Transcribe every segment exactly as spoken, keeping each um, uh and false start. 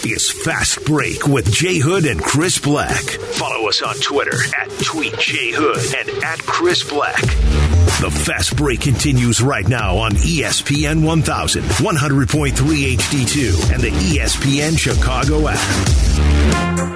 is Fast Break with Jay Hood and Chris Black. Follow us on Twitter at Tweet Jay Hood and at Chris Black. The Fast Break continues right now on E S P N one thousand, one hundred point three H D two, and the E S P N Chicago app.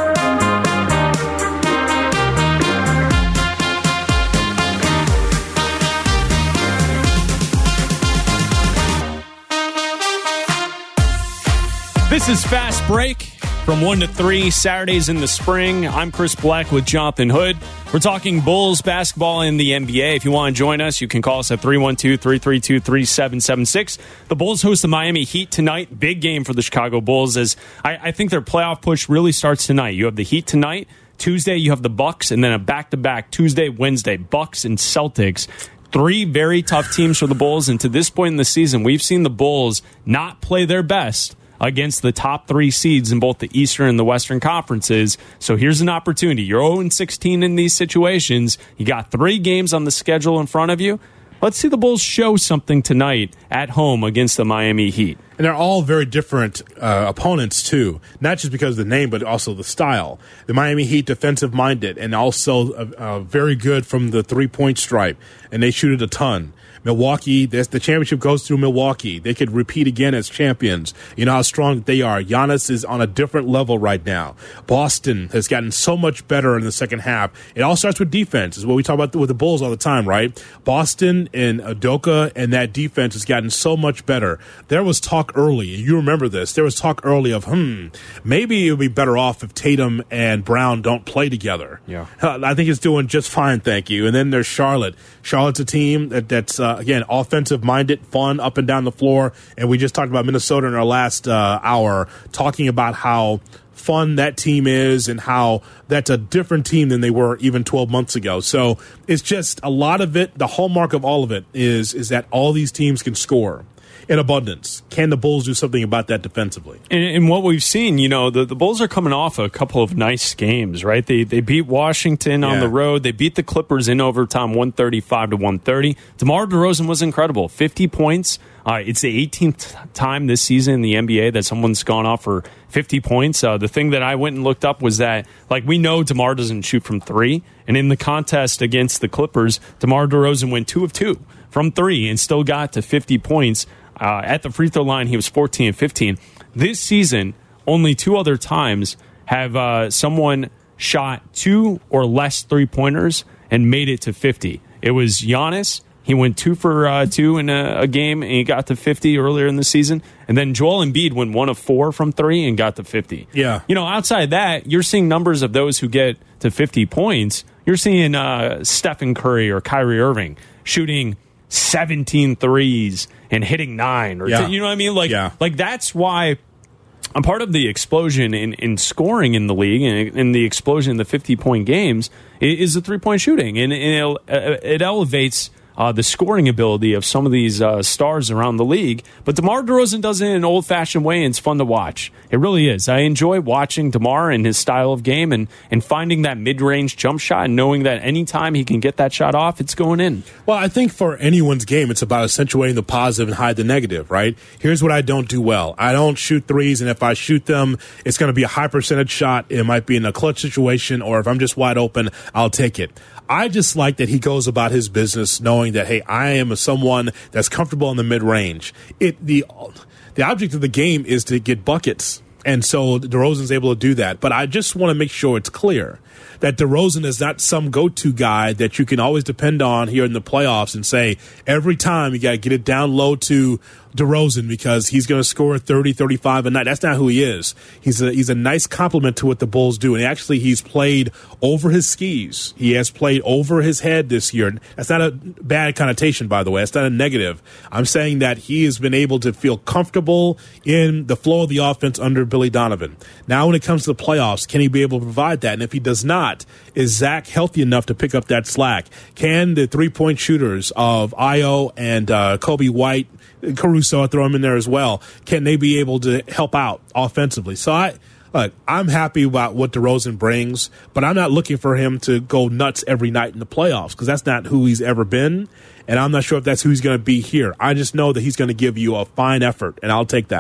This is Fast Break from one to three, Saturdays in the spring. I'm Chris Black with Jonathan Hood. We're talking Bulls basketball in the N B A. If you want to join us, you can call us at three one two, three three two, three seven seven six. The Bulls host the Miami Heat tonight. Big game for the Chicago Bulls, as I, I think their playoff push really starts tonight. You have the Heat tonight. Tuesday, you have the Bucks, and then a back-to-back Tuesday, Wednesday, Bucks and Celtics. Three very tough teams for the Bulls, and to this point in the season, we've seen the Bulls not play their best against the top three seeds in both the Eastern and the Western conferences. So here's an opportunity. You're oh and sixteen in these situations. You got three games on the schedule in front of you. Let's see the Bulls show something tonight at home against the Miami Heat. And they're all very different uh, opponents, too. Not just because of the name, but also the style. The Miami Heat defensive-minded and also uh, uh, very good from the three-point stripe. And they shoot it a ton. Milwaukee, that's the championship goes through Milwaukee. They could repeat again as champions. You know how strong they are. Giannis is on a different level right now. Boston has gotten so much better in the second half. It all starts with defense, is what we talk about with the Bulls all the time, right? Boston and Udoka and that defense has gotten so much better. There was talk early, and you remember this, there was talk early of, hmm, maybe it would be better off if Tatum and Brown don't play together. Yeah, I think it's doing just fine, thank you. And then there's Charlotte. Charlotte's a team that, that's, uh, again, offensive-minded, fun, up and down the floor. And we just talked about Minnesota in our last uh, hour, talking about how fun that team is and how that's a different team than they were even twelve months ago. So it's just a lot of it. The hallmark of all of it is is that all these teams can score in abundance. Can the Bulls do something about that defensively? And, and what we've seen, you know, the, the Bulls are coming off a couple of nice games, right? They they beat Washington on yeah. the road. They beat the Clippers in overtime, one thirty-five to one thirty. DeMar DeRozan was incredible. fifty points. Uh, it's the eighteenth time this season in the N B A that someone's gone off for fifty points. Uh, the thing that I went and looked up was that, like, we know DeMar doesn't shoot from three. And in the contest against the Clippers, DeMar DeRozan went two of two from three and still got to fifty points. Uh, at the free throw line, he was fourteen and fifteen. This season, only two other times have uh, someone shot two or less three-pointers and made it to fifty. It was Giannis. He went two for uh, two in a, a game, and he got to fifty earlier in the season. And then Joel Embiid went one of four from three and got to fifty. Yeah. You know, outside that, you're seeing numbers of those who get to fifty points. You're seeing uh, Stephen Curry or Kyrie Irving shooting seventeen threes and hitting nine, or yeah. t- you know what I mean? Like, yeah. like that's why I'm part of the explosion in, in scoring in the league and in the explosion in the fifty point games is the three point shooting, and, and it, it elevates uh, the scoring ability of some of these uh, stars around the league. But DeMar DeRozan does it in an old fashioned way, and it's fun to watch. It really is. I enjoy watching DeMar and his style of game, and, and finding that mid-range jump shot and knowing that anytime he can get that shot off, it's going in. Well, I think for anyone's game, it's about accentuating the positive and hide the negative, right? Here's what I don't do well. I don't shoot threes, and if I shoot them, it's going to be a high percentage shot. It might be in a clutch situation, or if I'm just wide open, I'll take it. I just like that he goes about his business knowing that, hey, I am someone that's comfortable in the mid-range. It the the object of the game is to get buckets, and so DeRozan's able to do that. But I just want to make sure it's clear that DeRozan is not some go-to guy that you can always depend on here in the playoffs and say, every time you got to get it down low to DeRozan because he's going to score thirty, thirty-five a night. That's not who he is. He's a, he's a nice compliment to what the Bulls do. And actually, he's played over his skis. He has played over his head this year. That's not a bad connotation, by the way. That's not a negative. I'm saying that he has been able to feel comfortable in the flow of the offense under Billy Donovan. Now, when it comes to the playoffs, can he be able to provide that? And if he does not, is Zach healthy enough to pick up that slack? Can the three-point shooters of Ayo and uh, Kobe White, Caruso, I throw him in there as well, can they be able to help out offensively? So I, look, I'm happy about what DeRozan brings, but I'm not looking for him to go nuts every night in the playoffs because that's not who he's ever been, and I'm not sure if that's who he's going to be here. I just know that he's going to give you a fine effort, and I'll take that.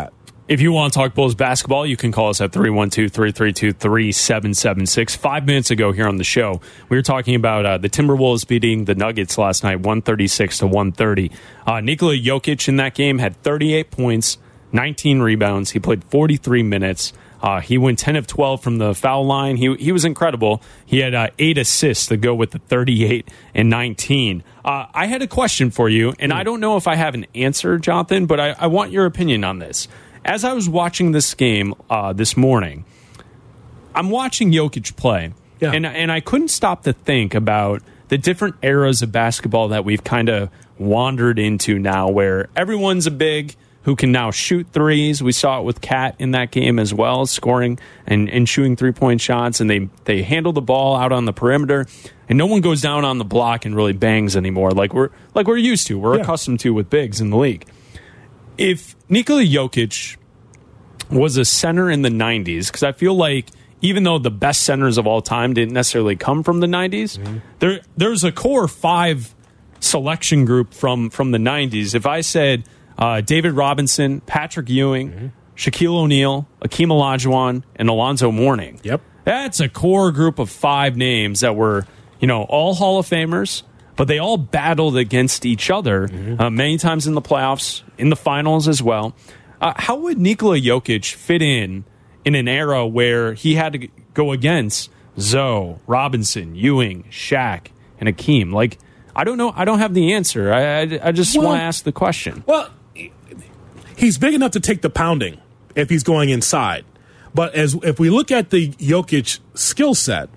If you want to talk Bulls basketball, you can call us at three one two, three three two, three seven seven six. Five minutes ago here on the show, we were talking about uh, the Timberwolves beating the Nuggets last night, one thirty-six to one thirty. Uh, Nikola Jokic in that game had thirty-eight points, nineteen rebounds. He played forty-three minutes. Uh, he went ten of twelve from the foul line. He he was incredible. He had uh, eight assists to go with the thirty-eight and nineteen. Uh, I had a question for you, and I don't know if I have an answer, Jonathan, but I, I want your opinion on this. As I was watching this game uh, this morning, I'm watching Jokic play, yeah. and and I couldn't stop to think about the different eras of basketball that we've kind of wandered into now, where everyone's a big who can now shoot threes. We saw it with Cat in that game as well, scoring and, and shooting three-point shots, and they, they handle the ball out on the perimeter, and no one goes down on the block and really bangs anymore like we're like we're used to, we're yeah. accustomed to with bigs in the league. If Nikola Jokic was a center in the nineties, because I feel like even though the best centers of all time didn't necessarily come from the nineties, mm-hmm. there there's a core five selection group from, from the nineties. If I said uh, David Robinson, Patrick Ewing, mm-hmm. Shaquille O'Neal, Akeem Olajuwon, and Alonzo Mourning, yep, that's a core group of five names that were, you know, all Hall of Famers, but they all battled against each other mm-hmm. uh, many times in the playoffs, in the finals as well. Uh, how would Nikola Jokic fit in in an era where he had to go against Zoe, Robinson, Ewing, Shaq, and Akeem? Like, I don't know. I don't have the answer. I, I, I just well, want to ask the question. Well, he's big enough to take the pounding if he's going inside. But as if we look at the Jokic skill set,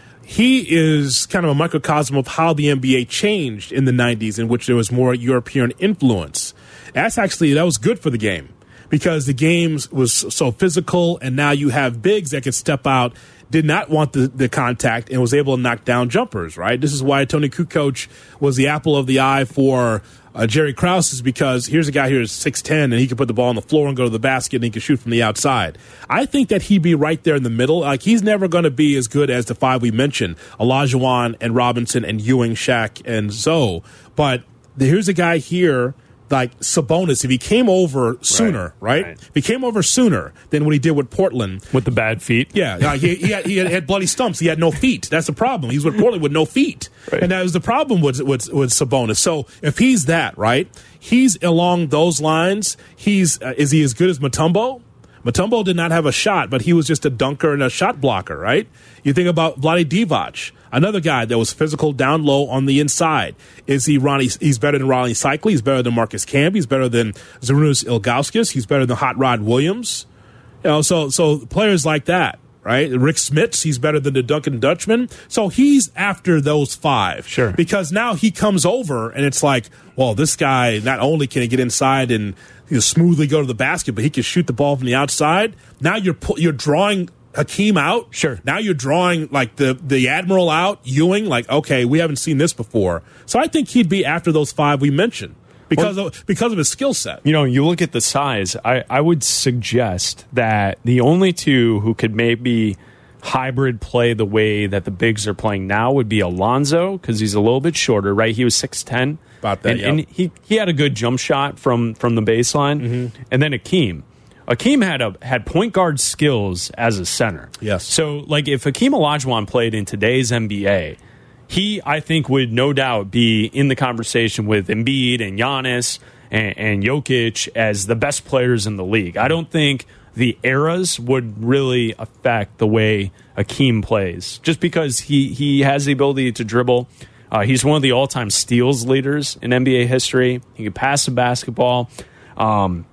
he is kind of a microcosm of how the N B A changed in the nineties, in which there was more European influence. That's actually, that was good for the game because the game was so physical, and now you have bigs that could step out, did not want the, the contact, and was able to knock down jumpers, right? This is why Tony Kukoc was the apple of the eye for uh, Jerry Krause, is because here's a guy here who's six ten, and he can put the ball on the floor and go to the basket, and he can shoot from the outside. I think that he'd be right there in the middle. Like, he's never going to be as good as the five we mentioned, Olajuwon and Robinson and Ewing, Shaq, and Zoe. But here's a guy here like Sabonis, if he came over sooner, right? right? right. If he came over sooner than what he did with Portland. With the bad feet? Yeah. Uh, he, he, had, he had, had bloody stumps. He had no feet. That's the problem. He's with Portland with no feet. Right. And that was the problem with, with, with Sabonis. So if he's that, right, he's along those lines. He's uh, is he as good as Mutombo? Mutombo did not have a shot, but he was just a dunker and a shot blocker, right? You think about Vlade Divac, another guy that was physical down low on the inside. Is he Ronnie? He's better than Ronnie Cycli. He's better than Marcus Camby. He's better than Zydrunas Ilgauskas. He's better than Hot Rod Williams. You know, so so players like that, right? Rick Smits, he's better than the Duncan Dutchman. So he's after those five. Sure. Because now he comes over, and it's like, well, this guy, not only can he get inside and you know, smoothly go to the basket, but he can shoot the ball from the outside. Now you're you're drawing Hakeem out. Sure. Now you're drawing like the, the Admiral out, Ewing, like, okay, we haven't seen this before. So I think he'd be after those five we mentioned because well, of because of his skill set. You know, you look at the size, I, I would suggest that the only two who could maybe hybrid play the way that the bigs are playing now would be Alonzo, because he's a little bit shorter, right? He was six ten. About that, and, yep. and he, he had a good jump shot from, from the baseline. Mm-hmm. And then Akeem. Akeem had a had point guard skills as a center. Yes. So, like, if Akeem Olajuwon played in today's N B A, he, I think, would no doubt be in the conversation with Embiid and Giannis and, and Jokic as the best players in the league. I don't think the eras would really affect the way Akeem plays, just because he, he has the ability to dribble. Uh, he's one of the all-time steals leaders in N B A history. He can pass the basketball. Um,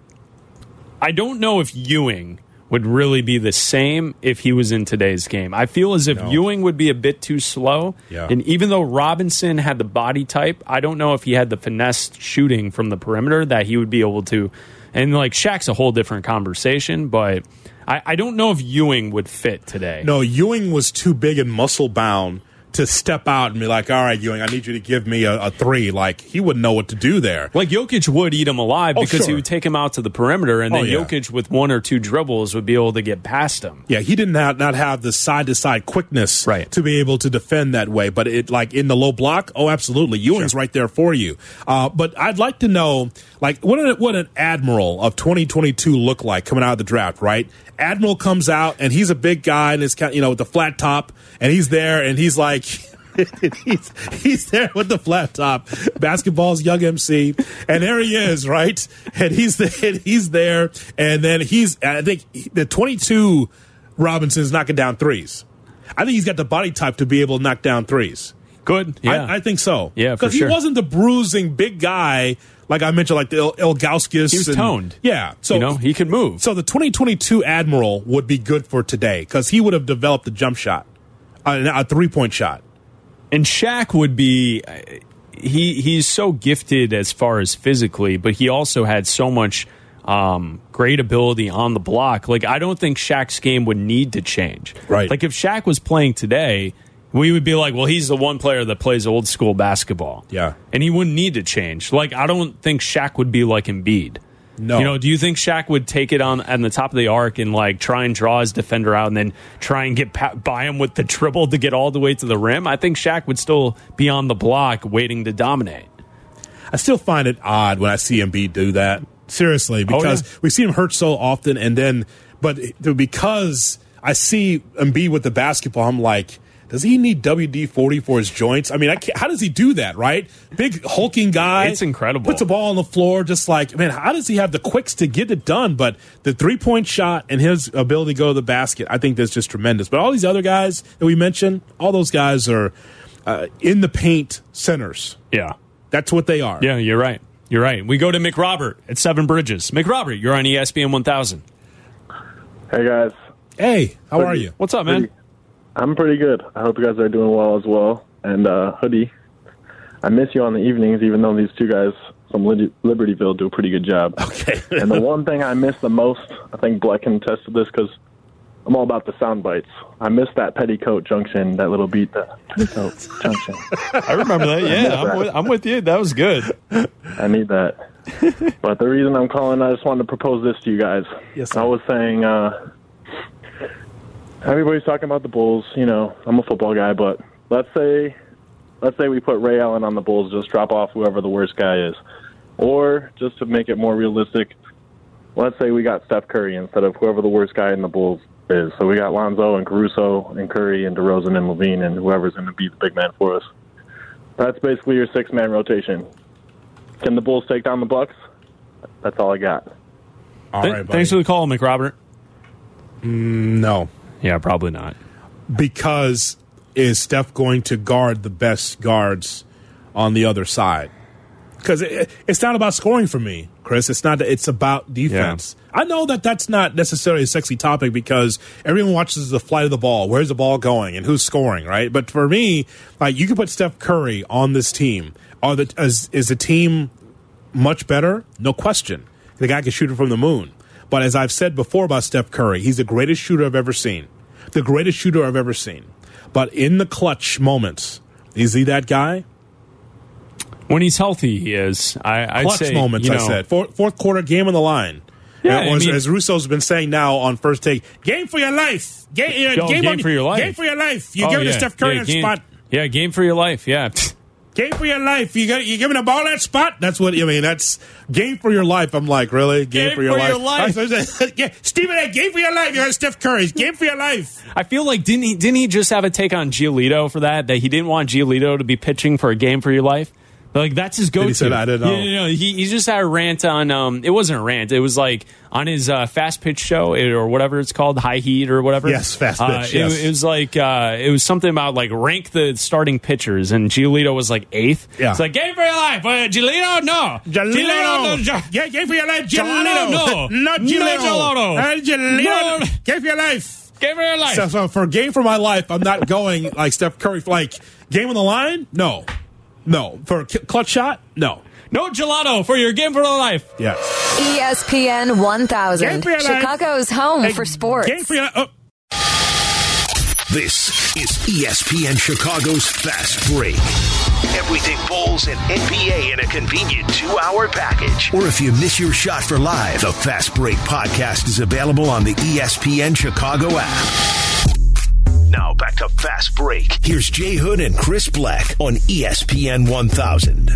I don't know if Ewing would really be the same if he was in today's game. I feel as if no. Ewing would be a bit too slow. Yeah. And even though Robinson had the body type, I don't know if he had the finesse shooting from the perimeter that he would be able to. And, like, Shaq's a whole different conversation, but I, I don't know if Ewing would fit today. No, Ewing was too big and muscle-bound to step out and be like, all right, Ewing, I need you to give me a, a three. Like, he wouldn't know what to do there. Like, Jokic would eat him alive oh, because sure. he would take him out to the perimeter, and then oh, yeah. Jokic with one or two dribbles would be able to get past him. Yeah, he didn't have, not have the side-to-side quickness right. to be able to defend that way. But, it like, in the low block, oh, absolutely. Ewing's sure. right there for you. Uh, but I'd like to know, like, what an, what an admiral of twenty twenty-two look like coming out of the draft, right? Admiral comes out, and he's a big guy, and it's kind of, you know, with the flat top, and he's there, and he's like... he's, he's there with the flat top. Basketball's young M C, and there he is, right? And he's the, and he's there, and then he's. I think the twenty-two Robinson's knocking down threes. I think he's got the body type to be able to knock down threes. Good, yeah, I, I think so. Yeah, for because sure. he wasn't the bruising big guy like I mentioned, like the Il- Ilgauskas. He was and, toned. Yeah, so you know he could move. So the twenty twenty-two Admiral would be good for today because he would have developed a jump shot, a, a three-point shot. And Shaq would be he he's so gifted as far as physically, but he also had so much um, great ability on the block. Like, I don't think Shaq's game would need to change. Right. Like, if Shaq was playing today, we would be like, well, he's the one player that plays old school basketball. Yeah. And he wouldn't need to change. Like, I don't think Shaq would be like Embiid. No. You know, do you think Shaq would take it on on the top of the arc and like try and draw his defender out and then try and get pa- by him with the dribble to get all the way to the rim? I think Shaq would still be on the block waiting to dominate. I still find it odd when I see Embiid do that. Seriously, because oh, yeah. we see him hurt so often, and then, but because I see Embiid with the basketball, I'm like, does he need W D forty for his joints? I mean, I can't, how does he do that, right? Big hulking guy. It's incredible. Puts the ball on the floor just like, man, how does he have the quicks to get it done? But the three-point shot and his ability to go to the basket, I think that's just tremendous. But all these other guys that we mentioned, all those guys are uh, in the paint centers. Yeah. That's what they are. Yeah, you're right. You're right. We go to McRobert at Seven Bridges. McRobert, you're on E S P N one thousand. Hey, guys. Hey, how pretty, are you? What's up, man? Pretty, I'm pretty good. I hope you guys are doing well as well. And uh, Hoodie, I miss you on the evenings, even though these two guys from Libertyville do a pretty good job. Okay. And the one thing I miss the most, I think Black can attest to this because I'm all about the sound bites. I miss that Petticoat Junction, that little beat, the Petticoat Junction. I remember that. Yeah, I'm with, I'm with you. That was good. I need that. But the reason I'm calling, I just wanted to propose this to you guys. Yes, sir. I was saying, uh, everybody's talking about the Bulls. You know, I'm a football guy, but let's say, let's say we put Ray Allen on the Bulls, just drop off whoever the worst guy is, or just to make it more realistic, let's say we got Steph Curry instead of whoever the worst guy in the Bulls is. So we got Lonzo and Caruso and Curry and DeRozan and Levine and whoever's going to be the big man for us. That's basically your six-man rotation. Can the Bulls take down the Bucks? That's all I got. All Th- right, buddy. Thanks for the call, McRobert. Mm, no. Yeah, probably not. Because is Steph going to guard the best guards on the other side? Because it, it's not about scoring for me, Chris. It's not. It's about defense. Yeah. I know that that's not necessarily a sexy topic because everyone watches the flight of the ball. Where's the ball going and who's scoring, right? But for me, like you can put Steph Curry on this team. Are the is, is the team much better? No question. The guy can shoot it from the moon. But as I've said before about Steph Curry, he's the greatest shooter I've ever seen. The greatest shooter I've ever seen. But in the clutch moments, is he that guy? When he's healthy, he is. I, I'd clutch say, moments, you know, I said. Fourth, fourth quarter, game on the line. Yeah, Or as, I mean, as Russo's been saying now on First Take, game for your life. Game, Oh, game, game on, for your life. Game for your life. You oh, give it yeah. to Steph Curry yeah, on game, spot. Yeah, game for your life. Yeah. Game for your life. You got you giving the ball that spot. That's what I mean. That's game for your life. I'm like, really? Game, Game for your for life. your life. yeah, Stephen A. Game for your life. You got Steph Curry. Game for your life. I feel like didn't he didn't he just have a take on Giolito for that? That he didn't want Giolito to be pitching for a game for your life? Like that's his go-to. He said, I didn't know. Yeah, no, no, he, he just had a rant on. Um, it wasn't a rant. It was like on his uh, fast pitch show or whatever it's called, High Heat or whatever. Yes, fast pitch. Uh, yes. It, it was like uh, it was something about like rank the starting pitchers, and Giolito was like eighth. Yeah. It's like game for your life. Uh, Giolito, no. Giolito. Giolito, no. Yeah, game for your life. Giolito, no. Not Giolito. No Giolito. Uh, Giolito. No. Game for your life. Game for your life. So, so for game for my life, I'm not going like Steph Curry. Like game on the line? No. No. For a clutch shot? No. No gelato for your game for your life. Yes. E S P N one thousand, Game for your life. Chicago's home Hey, for sports. Game for your life. Oh. This is E S P N Chicago's Fast Break. Everything Bulls and N B A in a convenient two-hour package. Or if you miss your shot for live, the Fast Break podcast is available on the E S P N Chicago app. Now back to Fast Break. Here's Jay Hood and Chris Black on E S P N one thousand.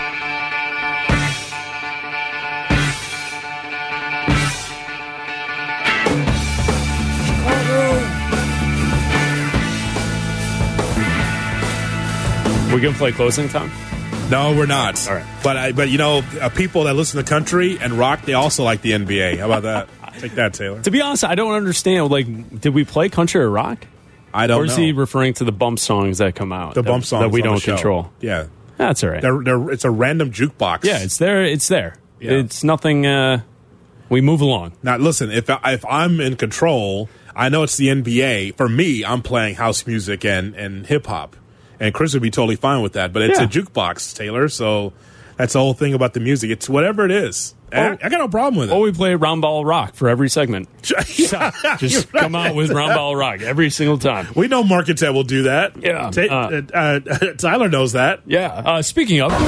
We're going to play closing time? No, we're not. All right. But, I, but you know, uh, people that listen to country and rock, they also like the N B A. How about that? Take that, Taylor. To be honest, I don't understand. Like, did we play country or rock? I don't know. Or is know. he referring to the bump songs that come out? The that, bump songs that we on don't the show. control. Yeah. That's all right. They're, they're, it's a random jukebox. Yeah, it's there. It's there. Yeah. It's nothing. Uh, we move along. Now, listen, if, I, if I'm in control, I know it's the N B A. For me, I'm playing house music and, and hip-hop. And Chris would be totally fine with that. But it's Yeah. a jukebox, Taylor, so that's the whole thing about the music. It's whatever it is. And I, I got no problem with it. Or we play round ball rock for every segment. Yeah, Just come out with round ball rock every single time. we know markets that will do that. Yeah. Ta- Uh, uh, uh, Tyler knows that. Yeah. Uh, speaking of,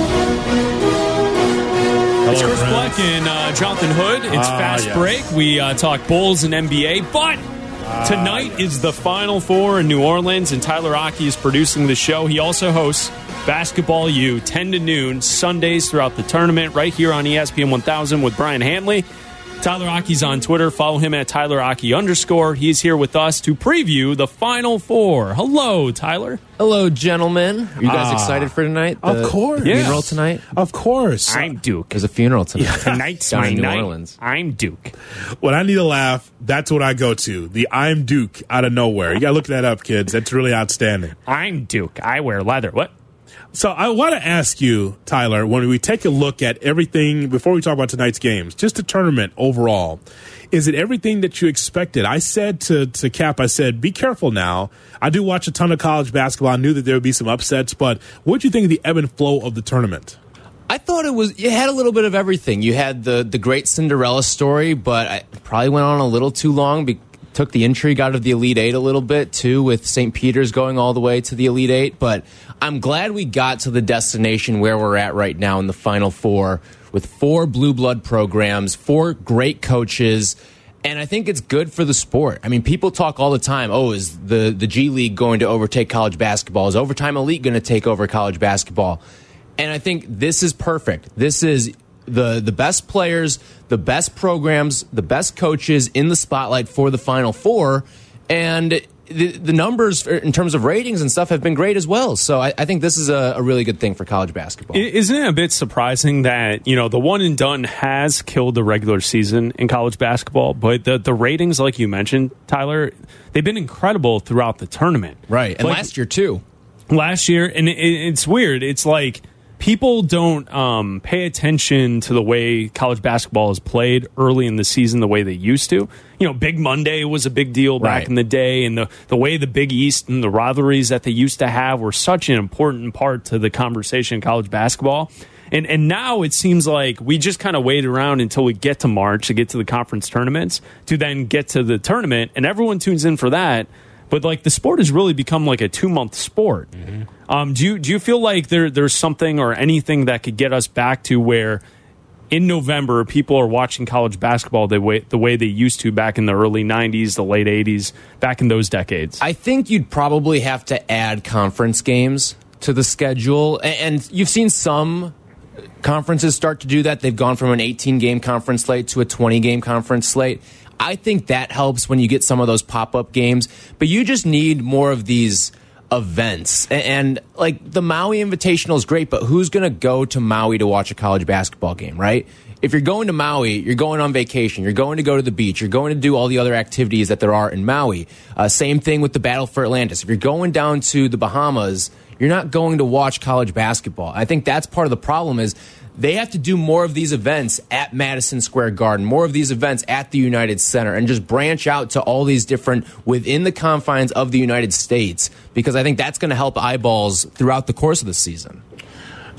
it's Chris friends. Black and uh, Jonathan Hood. It's Ah, Fast yes. Break. We uh, talk Bulls and N B A, but tonight is the Final Four in New Orleans, and Tyler Aki is producing the show. He also hosts Basketball U, ten to noon, Sundays throughout the tournament, right here on E S P N one thousand with Brian Hanley. Tyler Aki's on Twitter. Follow him at Tyler Aki underscore. He's here with us to preview the Final Four. Hello, Tyler. Hello, gentlemen. Are you guys Ah, excited for tonight? of The course. Funeral Yes. tonight? Of course. I'm Duke. There's a funeral tonight. Tonight's Down my in New night. Orleans. I'm Duke. When I need to laugh, that's what I go to. The I'm Duke out of nowhere. You got to look that up, kids. That's really outstanding. I'm Duke. I wear leather. What? So I want to ask you, Tyler, when we take a look at everything, before we talk about tonight's games, just the tournament overall, is it everything that you expected? I said to, to Cap, I said, be careful now. I do watch a ton of college basketball. I knew that there would be some upsets, but what do you think of the ebb and flow of the tournament? I thought it was, it had a little bit of everything. You had the, the great Cinderella story, but I probably went on a little too long. Be, took the intrigue out of the Elite Eight a little bit, too, with Saint Peter's going all the way to the Elite Eight. But I'm glad we got to the destination where we're at right now in the Final Four with four blue blood programs, four great coaches. And I think it's good for the sport. I mean, people talk all the time, oh, is the, the G League going to overtake college basketball? Is Overtime Elite going to take over college basketball? And I think this is perfect. This is the the best players, the best programs, the best coaches in the spotlight for the Final Four. And the, the numbers in terms of ratings and stuff have been great as well. So I, I think this is a, a really good thing for college basketball. Isn't it a bit surprising that, you know, the one and done has killed the regular season in college basketball, but the, the ratings, like you mentioned, Tyler, they've been incredible throughout the tournament. Right. And Like, last year, too. Last year, and it, it's weird. It's like people don't um, pay attention to the way college basketball is played early in the season the way they used to. You know, Big Monday was a big deal back Right. in the day, and the, the way the Big East and the rivalries that they used to have were such an important part to the conversation in college basketball. And and now it seems like we just kind of wait around until we get to March to get to the conference tournaments to then get to the tournament, and everyone tunes in for that. But like the sport has really become like a two month sport. Mm-hmm. Um, do you do you feel like there there's something or anything that could get us back to where in November people are watching college basketball the way the way they used to back in the early nineties, the late eighties, back in those decades? I think you'd probably have to add conference games to the schedule. And you've seen some conferences start to do that. They've gone from an eighteen game conference slate to a twenty game conference slate. I think that helps when you get some of those pop-up games. But you just need more of these events. And, and like the Maui Invitational is great, but who's going to go to Maui to watch a college basketball game, right? If you're going to Maui, you're going on vacation. You're going to go to the beach. You're going to do all the other activities that there are in Maui. Uh, same thing with the Battle for Atlantis. If you're going down to the Bahamas, you're not going to watch college basketball. I think that's part of the problem is they have to do more of these events at Madison Square Garden, more of these events at the United Center, and just branch out to all these different within the confines of the United States, because I think that's going to help eyeballs throughout the course of the season.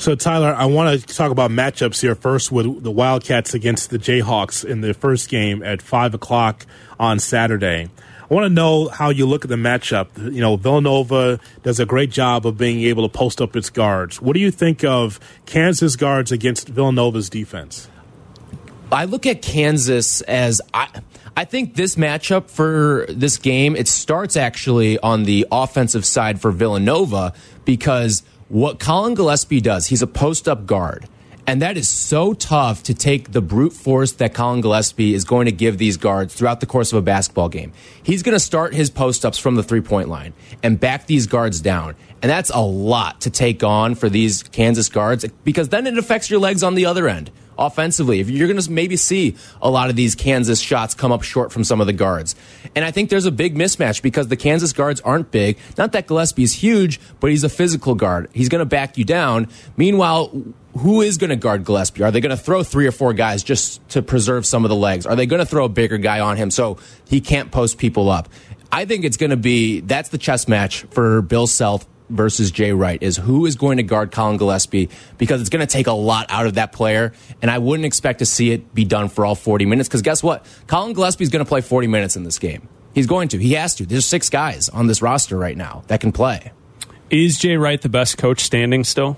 So, Tyler, I want to talk about matchups here first with the Wildcats against the Jayhawks in the first game at five o'clock on Saturday. I want to know how you look at the matchup. You know, Villanova does a great job of being able to post up its guards. What do you think of Kansas guards against Villanova's defense? I look at Kansas as I, I think this matchup for this game, it starts actually on the offensive side for Villanova because what Colin Gillespie does, he's a post-up guard. And that is so tough to take the brute force that Colin Gillespie is going to give these guards throughout the course of a basketball game. He's going to start his post-ups from the three-point line and back these guards down. And that's a lot to take on for these Kansas guards because then it affects your legs on the other end. Offensively, if you're going to maybe see a lot of these Kansas shots come up short from some of the guards. And I think there's a big mismatch because the Kansas guards aren't big. Not that Gillespie's huge, but he's a physical guard. He's going to back you down. Meanwhile, who is going to guard Gillespie? Are they going to throw three or four guys just to preserve some of the legs? Are they going to throw a bigger guy on him so he can't post people up? I think it's going to be, that's the chess match for Bill Self versus Jay Wright, is who is going to guard Colin Gillespie, because it's going to take a lot out of that player, and I wouldn't expect to see it be done for all forty minutes, because guess what? Colin Gillespie is going to play forty minutes in this game. He's going to. He has to. There's six guys on this roster right now that can play. Is Jay Wright the best coach standing still?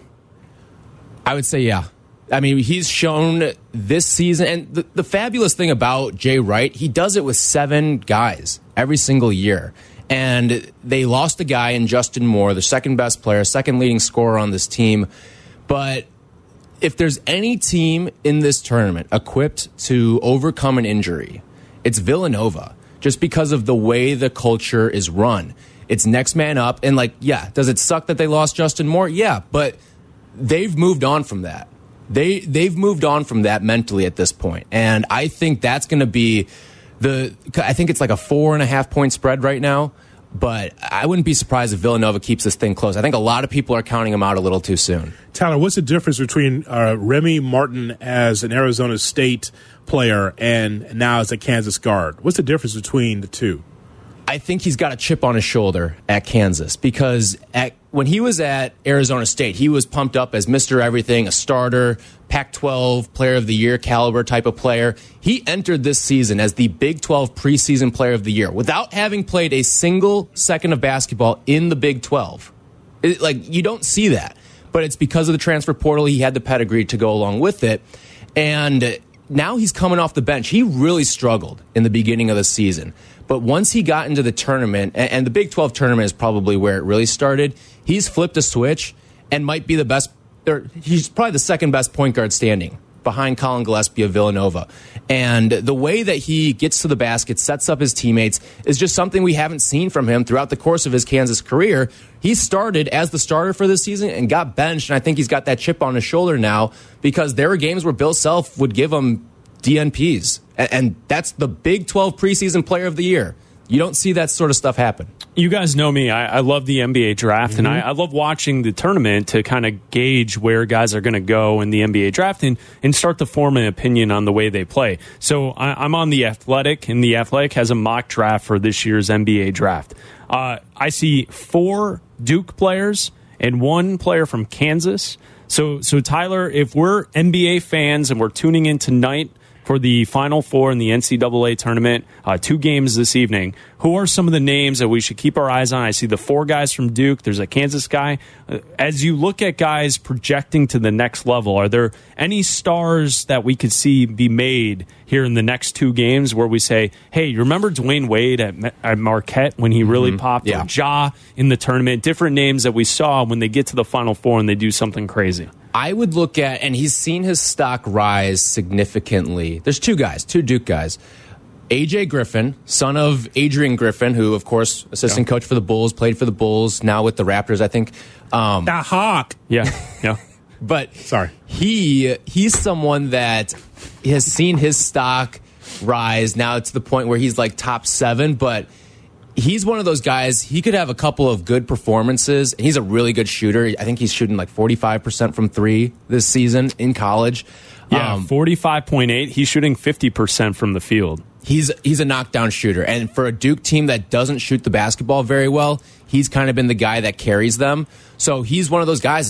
I would say yeah. I mean, he's shown this season, and the, the fabulous thing about Jay Wright, he does it with seven guys every single year. And they lost a guy in Justin Moore, the second best player, second leading scorer on this team. But if there's any team in this tournament equipped to overcome an injury, it's Villanova, just because of the way the culture is run. It's next man up. And, like, yeah, does it suck that they lost Justin Moore? Yeah, but they've moved on from that. They, they've moved on from that mentally at this point. And I think that's going to be the, I think it's like a four and a half point spread right now. But I wouldn't be surprised if Villanova keeps this thing close. I think a lot of people are counting them out a little too soon. Tyler, what's the difference between uh, Remy Martin as an Arizona State player and now as a Kansas guard? What's the difference between the two? I think he's got a chip on his shoulder at Kansas because at, when he was at Arizona State, he was pumped up as Mister Everything, a starter, Pac twelve Player of the Year caliber type of player. He entered this season as the Big twelve preseason Player of the Year without having played a single second of basketball in the Big twelve. It, like, you don't see that, but it's because of the transfer portal. He had the pedigree to go along with it, and now he's coming off the bench. He really struggled in the beginning of the season. But once he got into the tournament, and the Big twelve tournament is probably where it really started, he's flipped a switch and might be the best, or he's probably the second best point guard standing behind Colin Gillespie of Villanova. And the way that he gets to the basket, sets up his teammates, is just something we haven't seen from him throughout the course of his Kansas career. He started as the starter for this season and got benched, and I think he's got that chip on his shoulder now because there were games where Bill Self would give him D N Ps. And that's the Big twelve preseason Player of the Year. You don't see that sort of stuff happen. You guys know me. I, I love the N B A draft, mm-hmm. and I, I love watching the tournament to kind of gauge where guys are going to go in the N B A draft and, and start to form an opinion on the way they play. So I, I'm on The Athletic, and The Athletic has a mock draft for this year's N B A draft. Uh, I see four Duke players and one player from Kansas. So, so Tyler, if we're N B A fans and we're tuning in tonight for the Final Four in the N C double A tournament, uh, two games this evening, who are some of the names that we should keep our eyes on? I see the four guys from Duke. There's a Kansas guy. Uh, as you look at guys projecting to the next level, are there any stars that we could see be made here in the next two games where we say, hey, you remember Dwayne Wade at, at Marquette when he really mm-hmm. popped? Yeah. Or Ja in the tournament? Different names that we saw when they get to the Final Four and they do something crazy. I would look at, and he's seen his stock rise significantly. There's two guys, two Duke guys. A J Griffin, son of Adrian Griffin, who, of course, assistant yeah. coach for the Bulls, played for the Bulls, now with the Raptors, I think. Um, the Hawk. Yeah, yeah. But sorry, he he's someone that has seen his stock rise now to the point where he's like top seven, but he's one of those guys, he could have a couple of good performances. He's a really good shooter. I think he's shooting like forty-five percent from three this season in college. Yeah, um, forty-five point eight. He's shooting fifty percent from the field. He's he's a knockdown shooter. And for a Duke team that doesn't shoot the basketball very well, he's kind of been the guy that carries them. So he's one of those guys,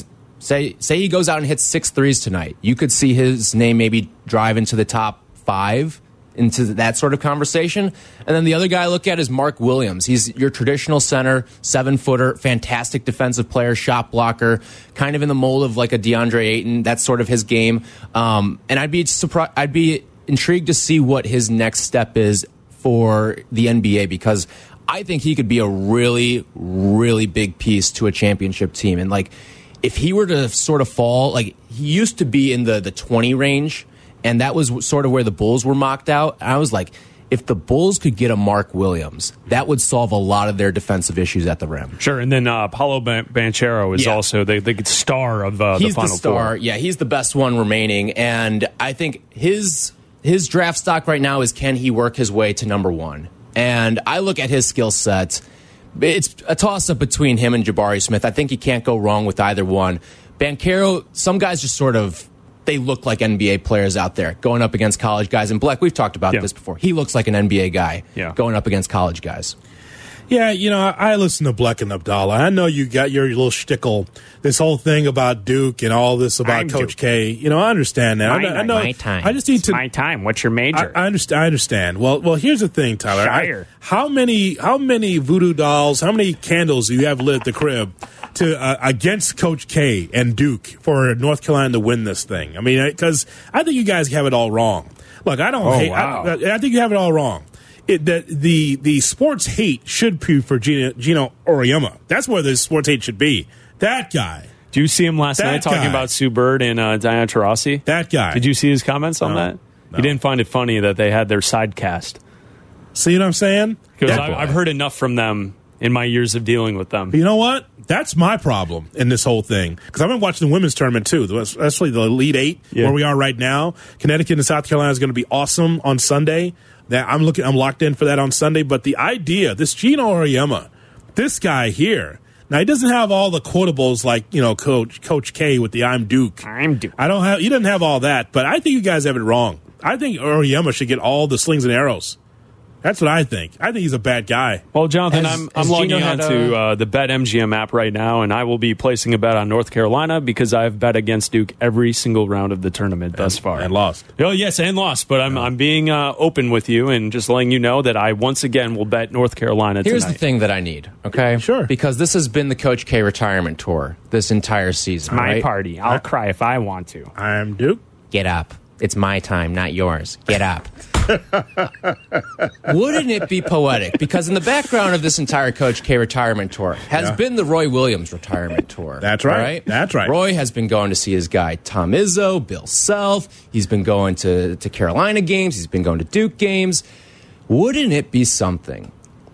Say say he goes out and hits six threes tonight. You could see his name maybe drive into the top five, into that sort of conversation. And then the other guy I look at is Mark Williams. He's your traditional center, seven-footer, fantastic defensive player, shot blocker, kind of in the mold of like a DeAndre Ayton. That's sort of his game. Um, and I'd be surprised. I'd be intrigued to see what his next step is for the N B A, because I think he could be a really, really big piece to a championship team. And like, if he were to sort of fall, like he used to be in the the twenty range, and that was sort of where the Bulls were mocked out. And I was like, if the Bulls could get a Mark Williams, that would solve a lot of their defensive issues at the rim. Sure, and then uh, Paolo Ban- Banchero is yeah. also the, the star of uh, the he's Final the star. Four. Yeah, he's the best one remaining, and I think his his draft stock right now is, can he work his way to number one? And I look at his skill set. It's a toss-up between him and Jabari Smith. I think you can't go wrong with either one. Banchero, some guys just sort of, they look like N B A players out there going up against college guys. And Black, we've talked about yeah. this before. He looks like an N B A guy yeah. going up against college guys. Yeah, you know, I, I listen to Bleck and Abdallah. I know you got your little shtickle, this whole thing about Duke and all this about I'm Coach Duke. K. You know, I understand that. My, I, I know. My time. I just need it's to. My time. What's your major? I, I understand. I understand. Well, well, here's the thing, Tyler. I, how many, how many voodoo dolls, how many candles do you have lit at the crib to uh, against Coach K and Duke for North Carolina to win this thing? I mean, because I think you guys have it all wrong. Look, I don't oh, hate. Wow. I, I think you have it all wrong. It, the, the the sports hate should be for Gino, Gino Auriemma. That's where the sports hate should be. That guy. Did you see him last that night talking guy. about Sue Bird and uh, Diana Taurasi? That guy. Did you see his comments on no, that? No. He didn't find it funny that they had their side cast. See what I'm saying? Because I've heard enough from them in my years of dealing with them. You know what? That's my problem in this whole thing. Because I've been watching the women's tournament, too, especially the Elite Eight, yeah. where we are right now. Connecticut and South Carolina is going to be awesome on Sunday. That I'm looking, I'm locked in for that on Sunday. But the idea, this Gino Auriemma, this guy here, now he doesn't have all the quotables like, you know, Coach Coach K with the "I'm Duke." I'm Duke. I don't have. He doesn't have all that. But I think you guys have it wrong. I think Auriemma should get all the slings and arrows. That's what I think. I think he's a bad guy. Well, Jonathan, Has- I'm, has I'm logging Gino on had to a- uh, the BetMGM app right now, and I will be placing a bet on North Carolina because I've bet against Duke every single round of the tournament thus far. And lost. Oh, yes, and lost. But I'm, I'm being uh, open with you and just letting you know that I once again will bet North Carolina tonight. Here's the thing that I need, okay? Sure. Because this has been the Coach K retirement tour this entire season. My right? party. I'll cry if I want to. I'm Duke. Get up. It's my time, not yours. Get up. Wouldn't it be poetic? Because in the background of this entire Coach K retirement tour has Yeah. been the Roy Williams retirement tour. That's right. right. That's right. Roy has been going to see his guy Tom Izzo, Bill Self. He's been going to, to Carolina games. He's been going to Duke games. Wouldn't it be something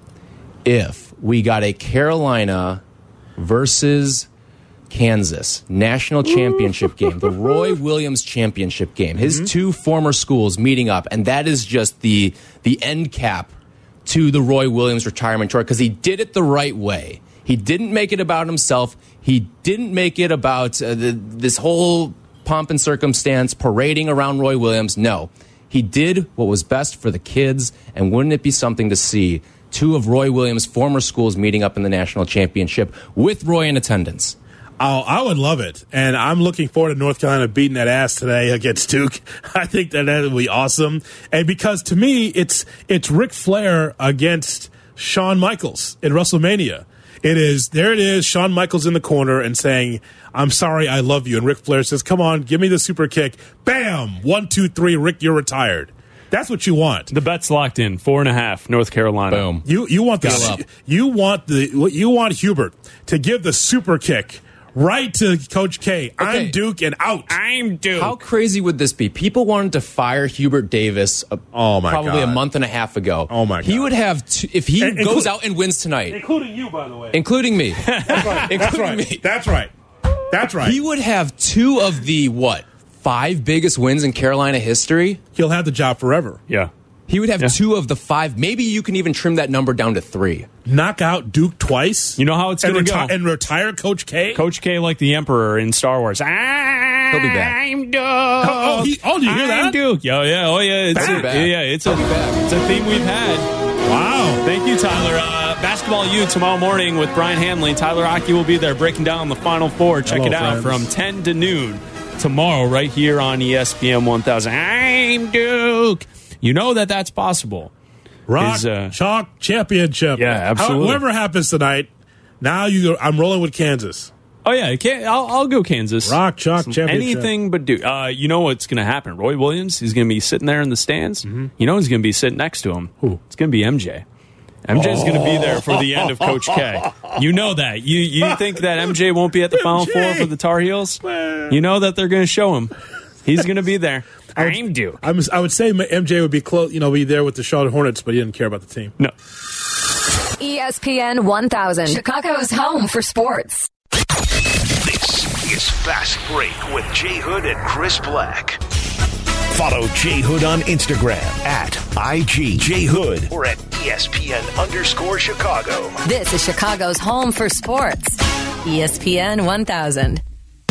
if we got a Carolina versus Kansas national championship game, the Roy Williams championship game, his mm-hmm. two former schools meeting up, and that is just the the end cap to the Roy Williams retirement tour, because he did it the right way. He didn't make it about himself. He didn't make it about uh, the, this whole pomp and circumstance parading around Roy Williams. No, he did what was best for the kids, and wouldn't it be something to see two of Roy Williams' former schools meeting up in the national championship with Roy in attendance? Oh, I would love it. And I'm looking forward to North Carolina beating that ass today against Duke. I think that that would be awesome. And because to me, it's it's Ric Flair against Shawn Michaels in WrestleMania. It is, there it is, Shawn Michaels in the corner and saying, "I'm sorry, I love you." And Ric Flair says, "Come on, give me the super kick." Bam! One, two, three, Rick, you're retired. That's what you want. The bet's locked in. Four and a half, North Carolina. Boom. You you want the you want the you want Hubert to give the super kick right to Coach K. Okay. I'm Duke and out. I'm Duke. How crazy would this be? People wanted to fire Hubert Davis a, Oh, my probably God. a month and a half ago. Oh, my He God. would have, two, if he And- goes inclu- out and wins tonight, Including you, by the way. including me, That's right. That's including right. me, That's right. That's right. he would have two of the, what, five biggest wins in Carolina history? He'll have the job forever. Yeah. He would have Yeah. two of the five. Maybe you can even trim that number down to three. Knock out Duke twice. You know how it's and, going to reti- go. and retire Coach K. Coach K like the Emperor in Star Wars. I'm He'll be back. Duke. Oh, he- oh, did you hear I'm that? Duke. Yeah, yeah, oh yeah. It's He'll a, be back. yeah, it's a, He'll be back. it's a theme we've had. Wow. Thank you, Tyler. Uh, Basketball U tomorrow morning with Brian Hanley. Tyler Aki will be there breaking down the Final Four. Check Hello, it out friends. from ten to noon tomorrow right here on E S P N one thousand. I'm Duke. You know that that's possible. Rock, Is, uh, chalk, championship. Yeah, absolutely. However happens tonight, now you. I'm rolling with Kansas. Oh, yeah. Can't, I'll, I'll go Kansas. Rock, chalk, championship. Anything but Duke. Uh, you know what's going to happen? Roy Williams, he's going to be sitting there in the stands. Mm-hmm. You know who's going to be sitting next to him? Who? It's going to be M J. M J's oh. going to be there for the end of Coach K. You know that. You you think that M J won't be at the Final Four for the Tar Heels? You know that they're going to show him. He's going to be there. I'm Duke. I'm, I would say M J would be close, you know, be there with the Charlotte Hornets, but he didn't care about the team. No. E S P N one thousand, Chicago's home for sports. This is Fast Break with Jay Hood and Chris Black. Follow Jay Hood on Instagram at I G J Hood or at E S P N underscore Chicago. This is Chicago's home for sports. E S P N one thousand.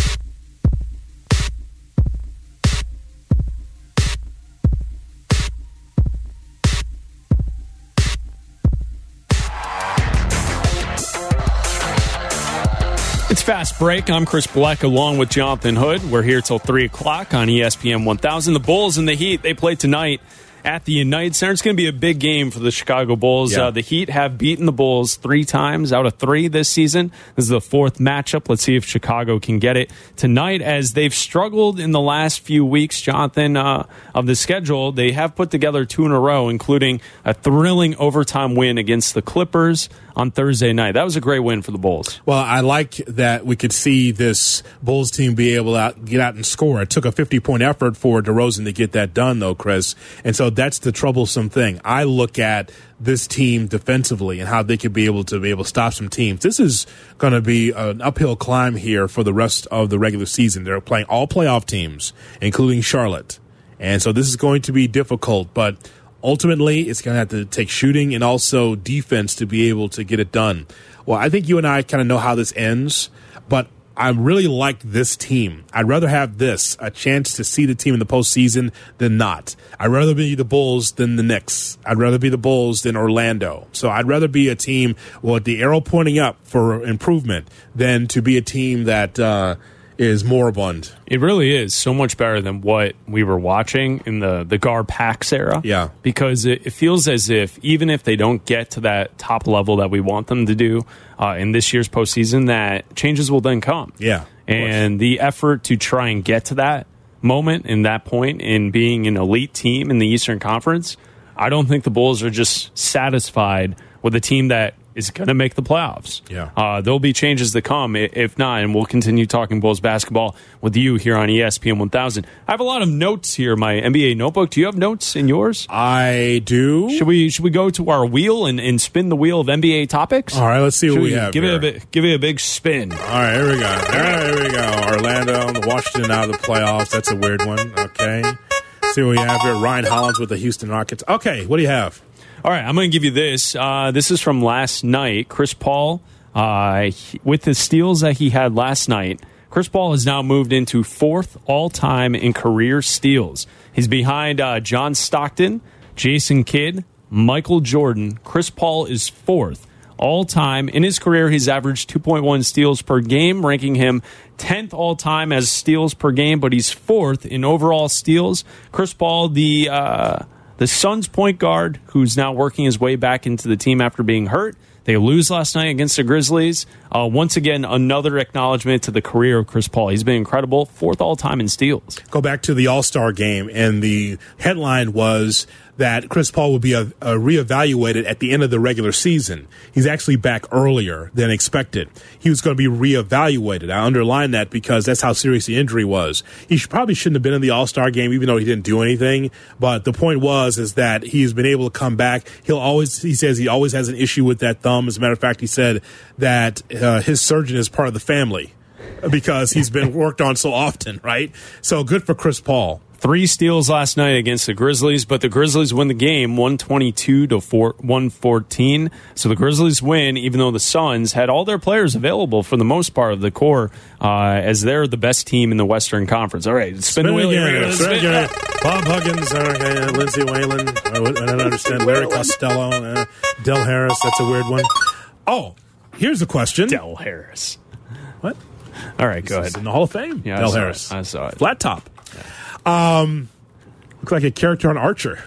It's Fast Break. I'm Chris Black along with Jonathan Hood. We're here till three o'clock on E S P N one thousand. The Bulls and the Heat, they play tonight at the United Center. It's going to be a big game for the Chicago Bulls. Yeah. Uh, the Heat have beaten the Bulls three times out of three this season. This is the fourth matchup. Let's see if Chicago can get it tonight, as they've struggled in the last few weeks, Jonathan, uh, of the schedule. They have put together two in a row, including a thrilling overtime win against the Clippers on Thursday night. That was a great win for the Bulls. Well, I like that we could see this Bulls team be able to out, get out and score. It took a fifty-point effort for DeRozan to get that done, though, Chris. And so that's the troublesome thing. I look at this team defensively and how they could be able to be able to stop some teams. This is going to be an uphill climb here for the rest of the regular season. They're playing all playoff teams, including Charlotte. And so this is going to be difficult, but ultimately, it's going to have to take shooting and also defense to be able to get it done. Well, I think you and I kind of know how this ends, but I really like this team. I'd rather have this, a chance to see the team in the postseason, than not. I'd rather be the Bulls than the Knicks. I'd rather be the Bulls than Orlando. So I'd rather be a team with the arrow pointing up for improvement than to be a team that uh, is moribund. It really is so much better than what we were watching in the, the Gar Pax era. Yeah. Because it, it feels as if, even if they don't get to that top level that we want them to do uh, in this year's postseason, that changes will then come. Yeah. And the effort to try and get to that moment and that point in being an elite team in the Eastern Conference, I don't think the Bulls are just satisfied with a team that is going to make the playoffs. Yeah. Uh, there'll be changes to come, if not, and we'll continue talking Bulls basketball with you here on E S P N one thousand. I have a lot of notes here, my N B A notebook. Do you have notes in yours? I do. Should we should we go to our wheel and, and spin the wheel of N B A topics? All right, let's see Should what we, we have give here. It a bit, give it a big spin. All right, here we go. All right, here we go. Orlando, Washington out of the playoffs. That's a weird one. Okay. See what we have here. Ryan Hollins with the Houston Rockets. Okay, what do you have? All right, I'm going to give you this. Uh, this is from last night. Chris Paul, uh, he, with the steals that he had last night, Chris Paul has now moved into fourth all-time in career steals. He's behind uh, John Stockton, Jason Kidd, Michael Jordan. Chris Paul is fourth all-time. In his career, he's averaged two point one steals per game, ranking him tenth all-time as steals per game, but he's fourth in overall steals. Chris Paul, the... Uh, The Suns point guard, who's now working his way back into the team after being hurt. They lose last night against the Grizzlies. Uh, once again, another acknowledgement to the career of Chris Paul. He's been incredible. Fourth all-time in steals. Go back to the All-Star game, and the headline was that Chris Paul will be a, a reevaluated at the end of the regular season. He's actually back earlier than expected. He was going to be reevaluated. I underline that because that's how serious the injury was. He should, probably shouldn't have been in the All-Star game, even though he didn't do anything. But the point was is that he's been able to come back. He'll always, he says he always has an issue with that thumb. As a matter of fact, he said that uh, his surgeon is part of the family because he's been worked on so often, right? So good for Chris Paul. Three steals last night against the Grizzlies, but the Grizzlies win the game one twenty-two to one fourteen. So the Grizzlies win, even though the Suns had all their players available for the most part of the core, uh, as they're the best team in the Western Conference. All right, spin, spin the wheel again. Spin, spin. Bob Huggins, okay, Lindsey Whalen. I don't understand. Larry Costello, uh, Del Harris. That's a weird one. Oh, here's a question. Del Harris. What? All right, go He's ahead. in the Hall of Fame. Yeah, Del I Harris. It. I saw it. Flat top. Um, look like a character on Archer.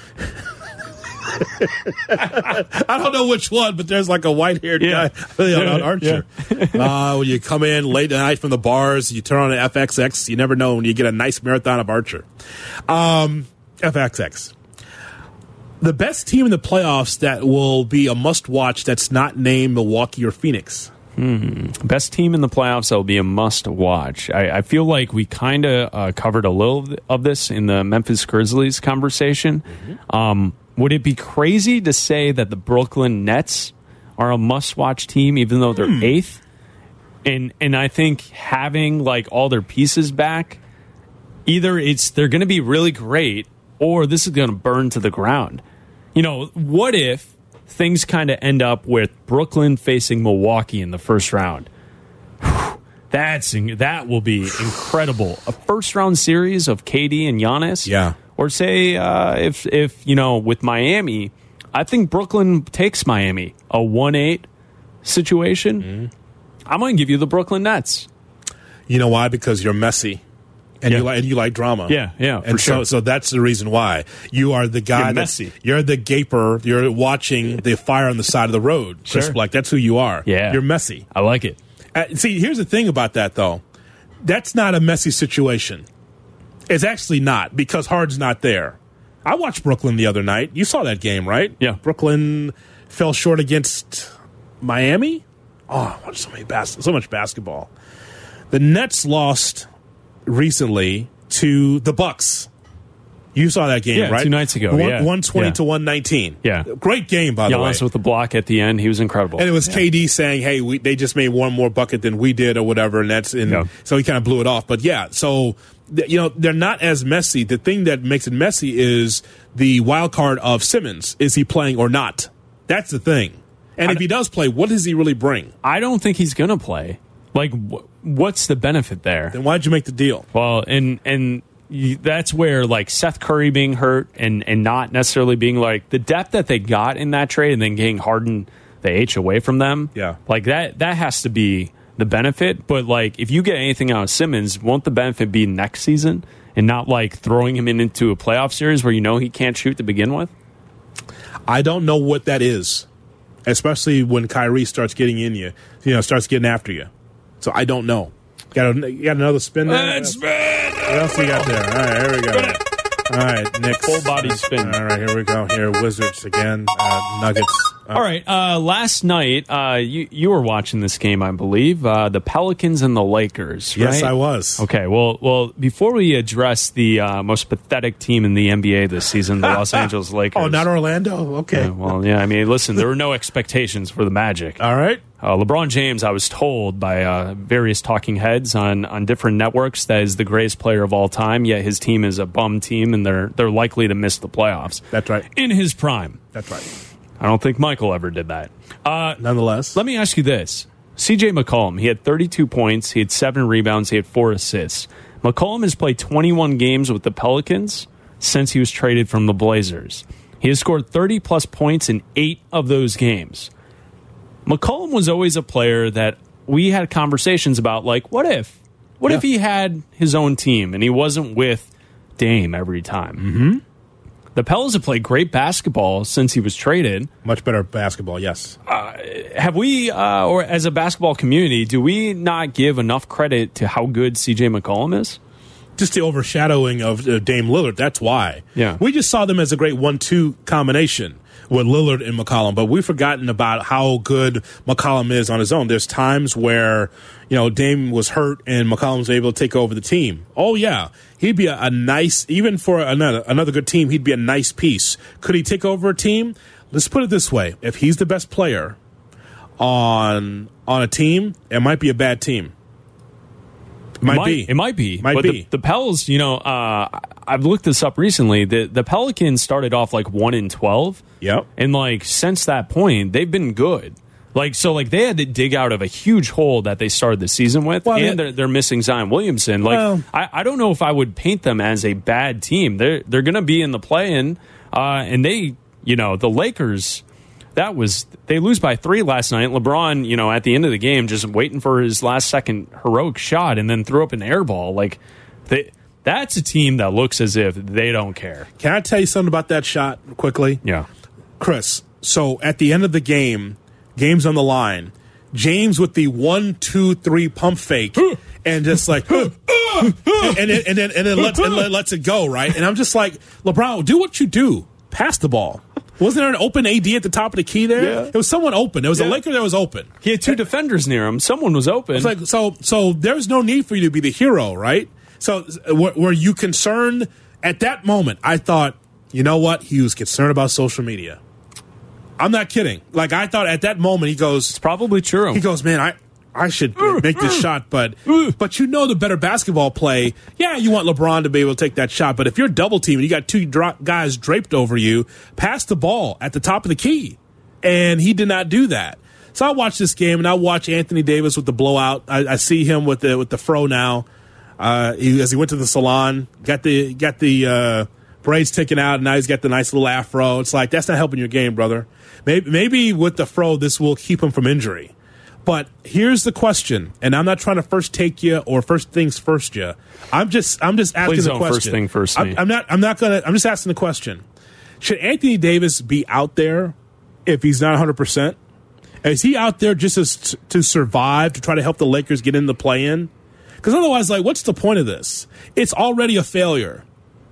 I don't know which one, but there's like a white-haired yeah. guy on, on Archer. Yeah. Uh, when you come in late at night from the bars, you turn on an F X X. You never know when you get a nice marathon of Archer. Um, F X X. The best team in the playoffs that will be a must-watch that's not named Milwaukee or Phoenix. Hmm. Best team in the playoffs that will be a must-watch. I, I feel like we kind of uh, covered a little of this in the Memphis Grizzlies conversation. Mm-hmm. Um, would it be crazy to say that the Brooklyn Nets are a must-watch team, even though they're hmm. eighth? And and I think having like all their pieces back, either it's they're going to be really great, or this is going to burn to the ground. You know, what if things kind of end up with Brooklyn facing Milwaukee in the first round? That's that will be incredible. A first round series of K D and Giannis. Yeah. Or say uh, if if you know with Miami, I think Brooklyn takes Miami a one eight situation. Mm-hmm. I'm going to give you the Brooklyn Nets. You know why? Because you're messy. And yeah. you like and you like drama. Yeah, yeah, and for so, sure. So that's the reason why. You are the guy you're that's messy. You're the gaper. You're watching the fire on the side of the road. Sure. Chris Black, that's who you are. Yeah. You're messy. I like it. Uh, see, here's the thing about that, though. That's not a messy situation. It's actually not, because Harden's not there. I watched Brooklyn the other night. You saw that game, right? Yeah. Brooklyn fell short against Miami. Oh, I watched so many bas- so much basketball. The Nets lost recently to the Bucks. You saw that game, yeah, right? Two nights ago. One, yeah. one twenty yeah. to one nineteen. Yeah. Great game, by the way. Giannis with the block at the end. He was incredible. And it was yeah. K D saying, hey, we, they just made one more bucket than we did or whatever. And that's in, yeah. so he kind of blew it off. But yeah, so, you know, they're not as messy. The thing that makes it messy is the wild card of Simmons. Is he playing or not? That's the thing. And if he does play, what does he really bring? I don't think he's going to play. Like, wh- what's the benefit there? Then why'd you make the deal? Well, and and you, that's where, like, Seth Curry being hurt and, and not necessarily being, like, the depth that they got in that trade and then getting Harden, the H away from them. Yeah. Like, that, that has to be the benefit. But, like, if you get anything out of Simmons, won't the benefit be next season and not, like, throwing him in into a playoff series where you know he can't shoot to begin with? I don't know what that is, especially when Kyrie starts getting in you, you know, starts getting after you. So I don't know. Got, a, got another spin there? Let's spin! What else we got there? All right, here we go. All right, Knicks. Full body spin. All right, here we go. Here, Wizards again. Uh, Nuggets. Uh, All right. Uh, last night, uh, you you were watching this game, I believe. Uh, the Pelicans and the Lakers. Right? Yes, I was. Okay. Well, well. Before we address the uh, most pathetic team in the N B A this season, the Los Angeles Lakers. Oh, not Orlando. Okay. Yeah, well, yeah. I mean, listen, there were no expectations for the Magic. All right. Uh, LeBron James, I was told by uh, various talking heads on, on different networks, that is the greatest player of all time. Yet his team is a bum team, and they're they're likely to miss the playoffs. That's right. In his prime. That's right. I don't think Michael ever did that. Uh, Nonetheless, let me ask you this: C J McCollum, he had thirty-two points, he had seven rebounds, he had four assists. McCollum has played twenty-one games with the Pelicans since he was traded from the Blazers. He has scored thirty plus points in eight of those games. McCollum was always a player that we had conversations about, like, what if? What yeah. if he had his own team and he wasn't with Dame every time? Mm-hmm. The Pelicans have played great basketball since he was traded. Much better basketball, yes. Uh, have we, uh, or as a basketball community, do we not give enough credit to how good C J McCollum is? Just the overshadowing of uh, Dame Lillard, that's why. Yeah. We just saw them as a great one two combination with Lillard and McCollum, but we've forgotten about how good McCollum is on his own. There's times where, you know, Dame was hurt and McCollum was able to take over the team. Oh, yeah. He'd be a, a nice, even for another another good team, he'd be a nice piece. Could he take over a team? Let's put it this way. If he's the best player on on a team, it might be a bad team. Might, might be. It might be. Might but be. The, the Pels, you know, uh, I've looked this up recently. The the Pelicans started off like one and twelve. Yep. And like since that point, they've been good. Like so, like they had to dig out of a huge hole that they started the season with, well, and they, they're, they're missing Zion Williamson. Like well, I, I don't know if I would paint them as a bad team. They're they're going to be in the play-in, uh, and they, you know, the Lakers. That was they lose by three last night. LeBron, you know, at the end of the game, just waiting for his last second heroic shot, and then threw up an air ball. Like they, that's a team that looks as if they don't care. Can I tell you something about that shot quickly? Yeah, Chris. So at the end of the game, game's on the line. James with the one, two, three pump fake, and just like, and, and, and then and then and then lets and lets it go, right? And I'm just like, LeBron, do what you do, pass the ball. Wasn't there an open A D at the top of the key there? Yeah. It was someone open. There was yeah. a Laker that was open. He had two defenders near him. Someone was open. It's like so. So there's no need for you to be the hero, right? So were, were you concerned at that moment? I thought, you know what? He was concerned about social media. I'm not kidding. Like I thought at that moment, he goes, it's probably true. He goes, man, I. I should make this shot, but but you know the better basketball play. Yeah, you want LeBron to be able to take that shot, but if you're double teaming, you got two dro- guys draped over you, pass the ball at the top of the key, and he did not do that. So I watch this game, and I watch Anthony Davis with the blowout. I, I see him with the with the fro now. Uh, he, as he went to the salon, got the got the uh, braids taken out, and now he's got the nice little afro. It's like that's not helping your game, brother. Maybe maybe with the fro, this will keep him from injury. But here's the question, and I'm not trying to first take you or first things first you. I'm just I'm just asking Please the don't question. First thing first me. I'm, I'm not I'm not gonna I'm just asking the question. Should Anthony Davis be out there if he's not one hundred percent? Is he out there just as, to survive, to try to help the Lakers get in the play-in? Because otherwise, like, what's the point of this? It's already a failure.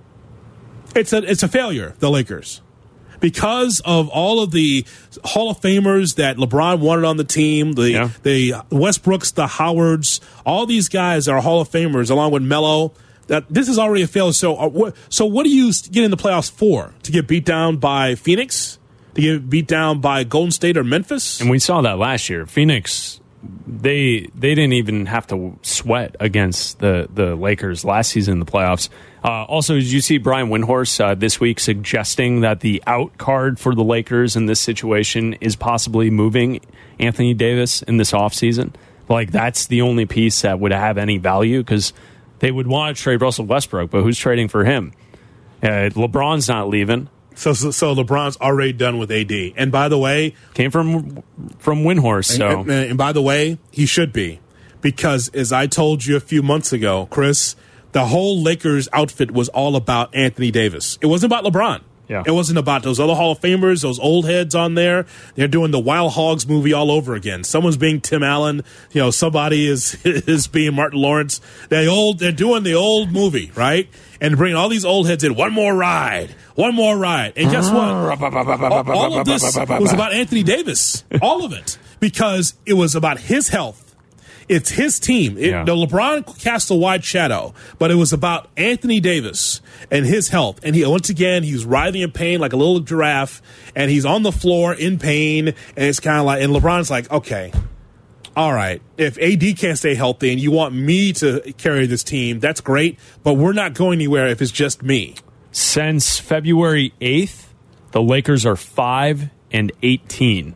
It's a it's a failure, the Lakers. Because of all of the Hall of Famers that LeBron wanted on the team, the yeah. the Westbrooks, the Howards, all these guys are Hall of Famers, along with Melo. That this is already a failure. So, uh, what, so what do you get in the playoffs for? To get beat down by Phoenix? To get beat down by Golden State or Memphis? And we saw that last year. Phoenix, they they didn't even have to sweat against the the Lakers last season in the playoffs. Uh, also, did you see Brian Windhorst uh, this week suggesting that the out card for the Lakers in this situation is possibly moving Anthony Davis in this offseason? Like, that's the only piece that would have any value because they would want to trade Russell Westbrook, but who's trading for him? Uh, LeBron's not leaving. So, so, so LeBron's already done with A D. And by the way... Came from from Windhorst, so... And, and, and by the way, he should be. Because, as I told you a few months ago, Chris... The whole Lakers outfit was all about Anthony Davis. It wasn't about LeBron. Yeah. It wasn't about those other Hall of Famers, those old heads on there. They're doing the Wild Hogs movie all over again. Someone's being Tim Allen. You know, somebody is is being Martin Lawrence. They old. They're doing the old movie, right? And bringing all these old heads in. One more ride. One more ride. And guess what? all, all of this was about Anthony Davis. All of it. Because it was about his health. It's his team. It, yeah. the LeBron cast a wide shadow, but it was about Anthony Davis and his health. And he once again, he's writhing in pain like a little giraffe, and he's on the floor in pain. And it's kind of like, and LeBron's like, okay, all right, if A D can't stay healthy and you want me to carry this team, that's great, but we're not going anywhere if it's just me. Since February eighth, the Lakers are five and eighteen.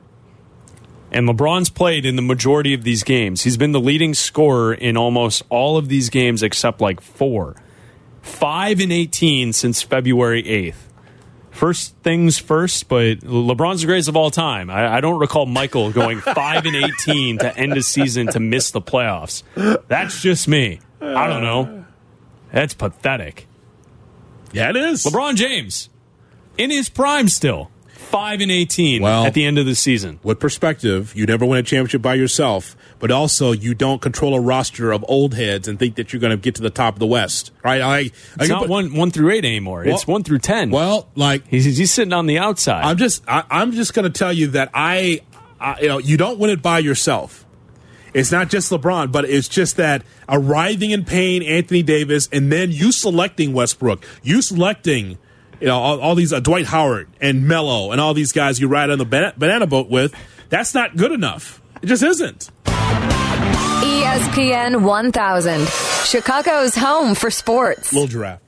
And LeBron's played in the majority of these games. He's been the leading scorer in almost all of these games except like four. five and eighteen since February eighth. First things first, but LeBron's the greatest of all time. I, I don't recall Michael going five and eighteen to end a season to miss the playoffs. That's just me. I don't know. That's pathetic. Yeah, it is. LeBron James, in his prime still. five and eighteen well, at the end of the season. With perspective, you never win a championship by yourself, but also you don't control a roster of old heads and think that you're going to get to the top of the West, right? I, it's I, not but, one one through eight anymore. Well, it's one through ten. Well, like he's he's sitting on the outside. I'm just I, I'm just going to tell you that I, I, you know, you don't win it by yourself. It's not just LeBron, but it's just that a writhing in pain Anthony Davis, and then you selecting Westbrook, you selecting. You know, all, all these uh, Dwight Howard and Melo and all these guys you ride on the banana, banana boat with, that's not good enough. It just isn't. E S P N one thousand. Chicago's home for sports. Little giraffe.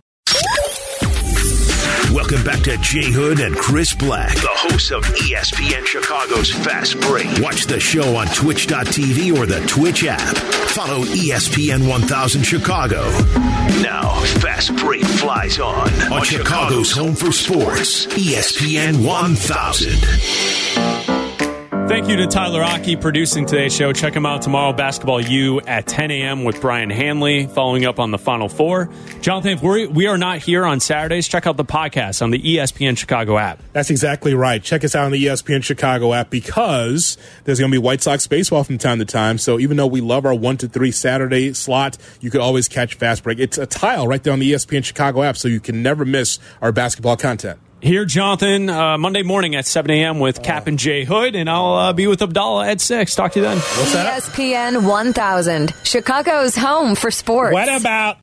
Welcome back to Jay Hood and Chris Black, the hosts of E S P N Chicago's Fast Break. Watch the show on twitch dot t v or the Twitch app. Follow E S P N one thousand Chicago. Now, Fast Break flies on on Chicago's home for sports, E S P N one thousand. Thank you to Tyler Aki producing today's show. Check him out tomorrow, Basketball U at ten a.m. with Brian Hanley, following up on the Final Four. Jonathan, if we're, we are not here on Saturdays, check out the podcast on the E S P N Chicago app. That's exactly right. Check us out on the E S P N Chicago app because there's going to be White Sox baseball from time to time. So even though we love our one to three Saturday slot, you could always catch Fast Break. It's a tile right there on the E S P N Chicago app, so you can never miss our basketball content. Here, Jonathan, uh, Monday morning at seven a.m. with Cap and Jay Hood, and I'll uh, be with Abdallah at six. Talk to you then. What's that? E S P N one thousand, Chicago's home for sports. What about